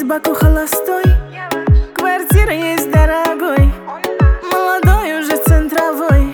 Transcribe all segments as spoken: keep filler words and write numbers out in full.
Баку холостой, квартира есть дорогой, молодой уже центровой.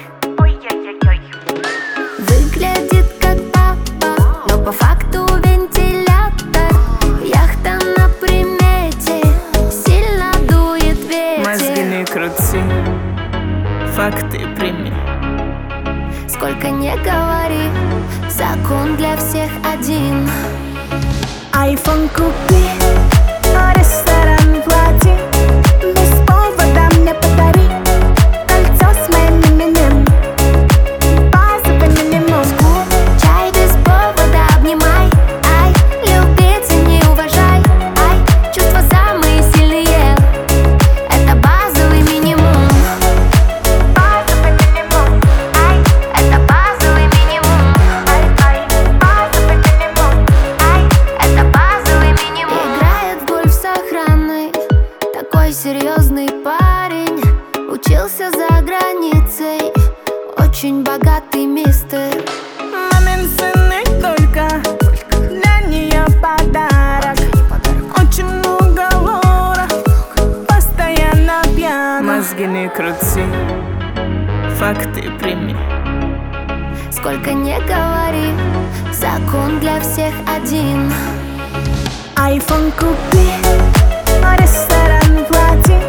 Выглядит как папа, но по факту вентилятор. Яхта на примете, сильно дует ветер. Мозги не крути, факты прими. Сколько не говори, закон для всех один. Айфон купи, ресторан плати, без повода мне подари кольцо с моим именем, базовый минимум. Чай без повода обнимай, ай, любить и не уважай, ай, чувства самые сильные, это базовый минимум. Базовый минимум, Ай, это базовый минимум. ай, ай, базовый минимум. Ай, это базовый минимум. Играет в гольф с охраной, такой серьезный парень. Учился за границей, очень богатый мистер. Мамин сын и только для нее подарок. Очень много лора, постоянно пьян. Мозги не крути, факты прими. Сколько не говори, закон для всех один. Айфон купи, ресторан плати,